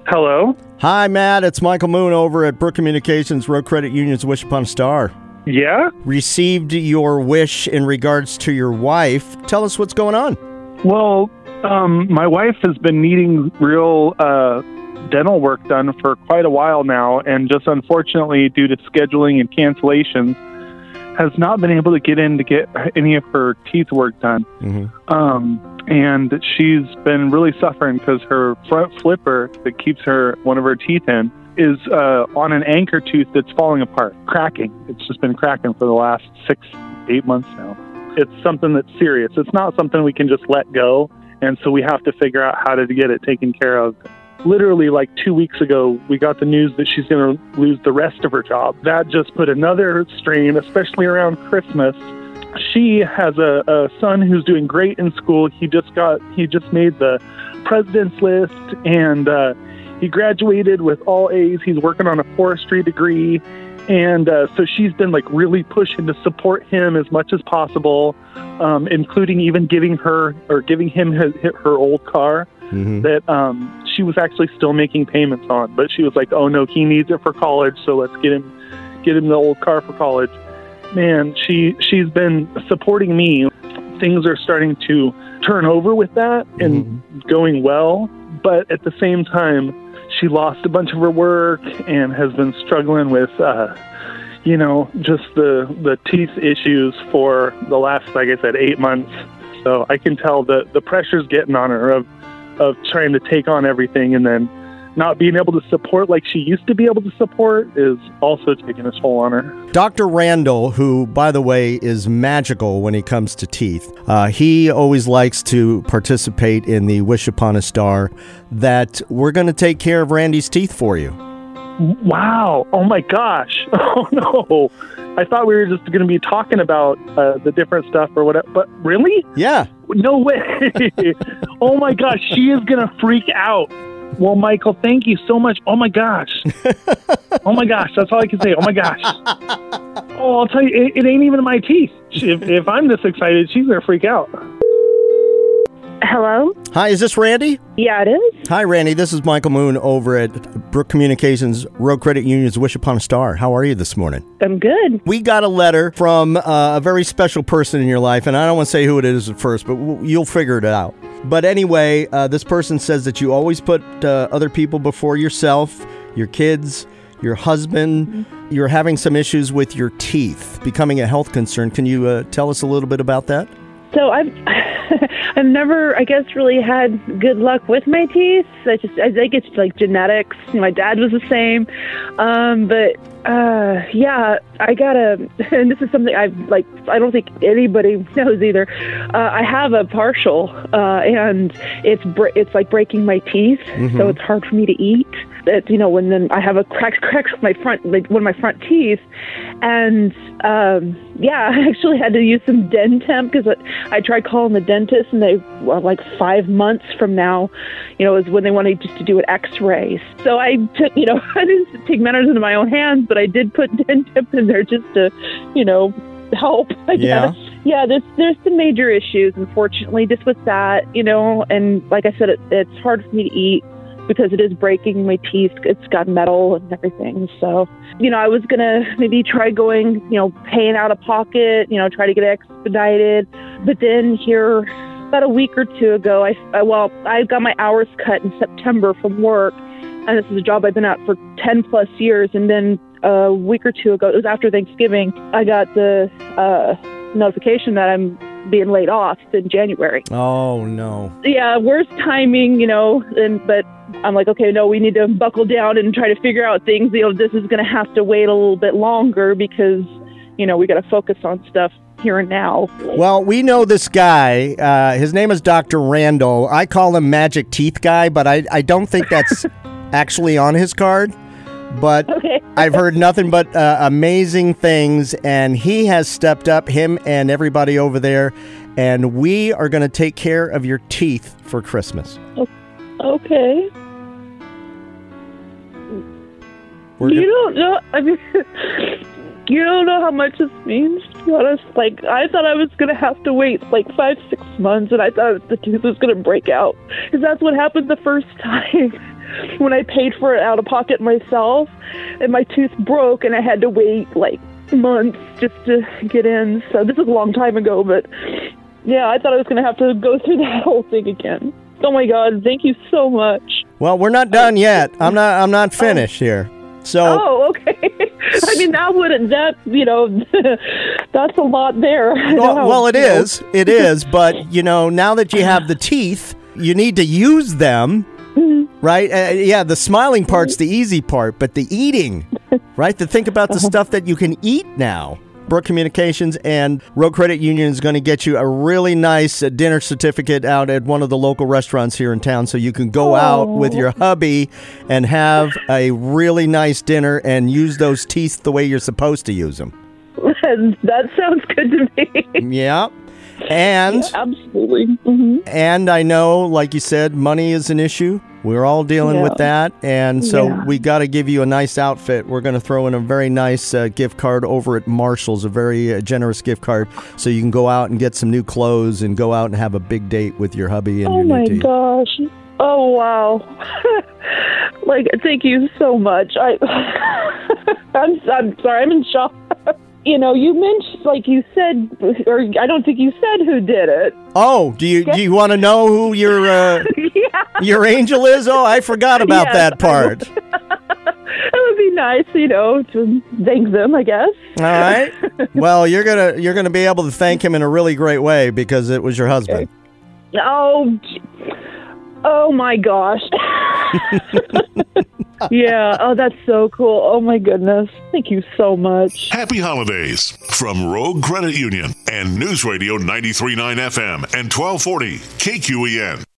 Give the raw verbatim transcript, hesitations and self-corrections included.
Hello? Hi, Matt. It's Michael Moon over at Brook Communications, Road Credit Union's Wish Upon a Star. Yeah? Received your wish in regards to your wife. Tell us what's going on. Well, um, my wife has been needing real uh, dental work done for quite a while now, and just unfortunately, due to scheduling and cancellations, has not been able to get in to get any of her teeth work done. Mm-hmm. Um, and she's been really suffering because her front flipper that keeps her one of her teeth in is uh, on an anchor tooth that's falling apart, cracking. It's just been cracking for the last six, eight months now. It's something that's serious. It's not something we can just let go, and so we have to figure out how to get it taken care of. Literally, like two weeks ago, we got the news that she's going to lose the rest of her job. That just put another strain, especially around Christmas. She has a, a son who's doing great in school. He just got, he just made the president's list, and uh, he graduated with all A's. He's working on a forestry degree, and uh, so she's been like really pushing to support him as much as possible, um, including even giving her or giving him his, her old car. Mm-hmm. That um, she was actually still making payments on, but she was like, "Oh no, he needs it for college, so let's get him, get him the old car for college." Man, she she's been supporting me. Things are starting to turn over with that and mm-hmm. going well, but at the same time, she lost a bunch of her work and has been struggling with, uh, you know, just the the teeth issues for the last, like I said, eight months. So I can tell that the pressure's getting on her of. of trying to take on everything, and then not being able to support like she used to be able to support is also taking a toll on her. Doctor Randall, who, by the way, is magical when it comes to teeth, uh, he always likes to participate in the Wish Upon a Star that we're going to take care of Randy's teeth for you. Wow. Oh, my gosh. Oh, no. I thought we were just going to be talking about uh, the different stuff or whatever, but really? Yeah. No way. Oh, my gosh. She is going to freak out. Well, Michael, thank you so much. Oh, my gosh. Oh, my gosh. That's all I can say. Oh, my gosh. Oh, I'll tell you, it, it ain't even my teeth. If, if I'm this excited, she's going to freak out. Hello? Hi, is this Randy? Yeah, it is. Hi, Randy. This is Michael Moon over at Brook Communications, Road Credit Union's Wish Upon a Star. How are you this morning? I'm good. We got a letter from uh, a very special person in your life, and I don't want to say who it is at first, but w- you'll figure it out. But anyway, uh, this person says that you always put uh, other people before yourself, your kids, your husband. Mm-hmm. You're having some issues with your teeth, becoming a health concern. Can you uh, tell us a little bit about that? So I've I've never, I guess, really had good luck with my teeth. I just I think it's like genetics. My dad was the same, um, but uh, yeah, I gotta. And this is something I've like. I don't think anybody knows either. Uh, I have a partial, uh, and it's br- it's like breaking my teeth, mm-hmm. so it's hard for me to eat. It, you know, when then I have a crack cracks with my front, like one of my front teeth, and um, yeah, I actually had to use some Dentemp because I, I tried calling the dentist, and they well, like five months from now, you know, is when they wanted just to do an X-ray. So I took, you know, I didn't take matters into my own hands, but I did put Dentemp in there just to, you know, help. I yeah. guess. Yeah, there's there's some major issues, unfortunately, just with that, you know, and like I said, it, it's hard for me to eat because it is breaking my teeth. It's got metal and everything. So, you know, I was going to maybe try going, you know, paying out of pocket, you know, try to get it expedited. But then here, about a week or two ago, I, I well, I got my hours cut in September from work. And this is a job I've been at for ten plus years. And then a week or two ago, it was after Thanksgiving, I got the uh, notification that I'm being laid off in January. Oh, no. Yeah, worst timing, you know, and but I'm like, okay, no, we need to buckle down and try to figure out things. You know, this is going to have to wait a little bit longer because, you know, we got to focus on stuff here and now. Well, we know this guy. Uh, his name is Doctor Randall. I call him Magic Teeth Guy, but I, I don't think that's actually on his card. But okay. I've heard nothing but uh, amazing things, and he has stepped up, him and everybody over there, and we are going to take care of your teeth for Christmas. Okay. We're you go- don't know, I mean, you don't know how much this means, to be honest. Like, I thought I was going to have to wait like five, six months, and I thought the tooth was going to break out, because that's what happened the first time. when I paid for it out of pocket myself, and my tooth broke, and I had to wait like months just to get in. So this was a long time ago, but yeah, I thought I was going to have to go through that whole thing again. Oh my God! Thank you so much. Well, we're not done yet. I'm not. I'm not finished here. So. Oh, okay. I mean, that wouldn't. That you know, that's a lot there. Well, well, it is. It is. But you know, now that you have the teeth, you need to use them, mm-hmm. right? Uh, yeah, the smiling part's the easy part, but the eating, right? To think about the stuff that you can eat now. Brooke Communications and Road Credit Union is going to get you a really nice uh, dinner certificate out at one of the local restaurants here in town, so you can go oh. out with your hubby and have a really nice dinner and use those teeth the way you're supposed to use them. That sounds good to me. Yeah. And yeah, absolutely. Mm-hmm. And I know, like you said, money is an issue. We're all dealing yeah. with that. And so yeah. we got to give you a nice outfit. We're going to throw in a very nice uh, gift card over at Marshall's, a very uh, generous gift card, so you can go out and get some new clothes and go out and have a big date with your hubby and oh your new my teeth. gosh. Oh, wow. Like, thank you so much. I, I'm, I'm sorry, I'm in shock. You know, you mentioned, like you said, or I don't think you said who did it. Oh, do you do you want to know who your uh, yeah. your angel is? Oh, I forgot about yes, that part. It would be nice, you know, to thank them, I guess. All right. Well, you're gonna you're gonna be able to thank him in a really great way because it was your husband. Oh, oh my gosh. Yeah. Oh, that's so cool. Oh, my goodness. Thank you so much. Happy holidays from Rogue Credit Union and News Radio ninety-three point nine F M and twelve forty K Q E N.